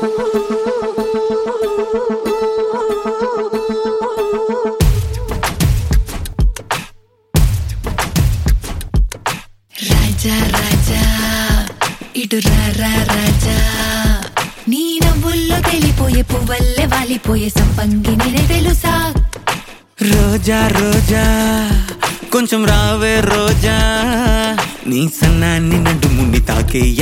రాజా రాజా ఇటు రా రాజా, నీ నవ్వుల్లో తెలిపోయే పువ్వల్లే వాలిపోయే సంపంగి నేనే తెలుసా. రోజా రోజా కొంచెం రావే రోజా, నీ సన్నాన్ని నడుముని తాకే